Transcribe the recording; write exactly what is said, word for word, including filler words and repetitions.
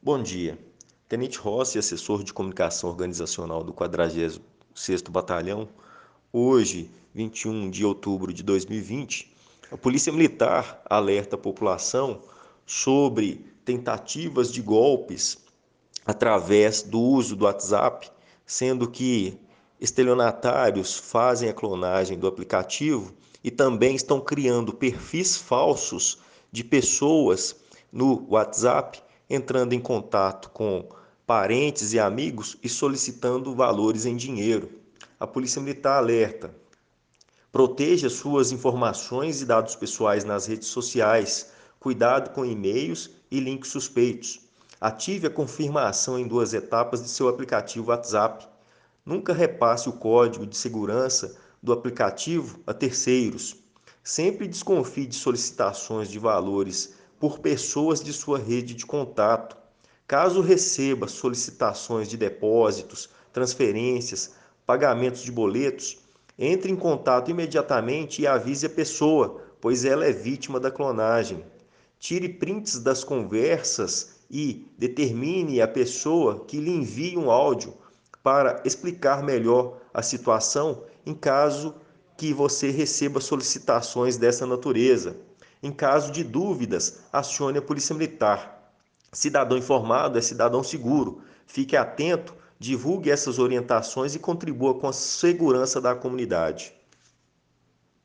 Bom dia. Tenente Rossi, assessor de comunicação organizacional do quadragésimo sexto Batalhão. Hoje, vinte e um de outubro de dois mil e vinte, a Polícia Militar alerta a população sobre tentativas de golpes através do uso do WhatsApp, sendo que estelionatários fazem a clonagem do aplicativo e também estão criando perfis falsos de pessoas no WhatsApp, entrando em contato com parentes e amigos e solicitando valores em dinheiro. A Polícia Militar alerta: proteja suas informações e dados pessoais nas redes sociais. Cuidado com e-mails e links suspeitos. Ative a confirmação em duas etapas de seu aplicativo WhatsApp. Nunca repasse o código de segurança do aplicativo a terceiros. Sempre desconfie de solicitações de valores por pessoas de sua rede de contato. Caso receba solicitações de depósitos, transferências, pagamentos de boletos, entre em contato imediatamente e avise a pessoa, pois ela é vítima da clonagem. Tire prints das conversas e determine a pessoa que lhe envie um áudio para explicar melhor a situação em caso que você receba solicitações dessa natureza. Em caso de dúvidas, acione a Polícia Militar. Cidadão informado é cidadão seguro. Fique atento, divulgue essas orientações e contribua com a segurança da comunidade.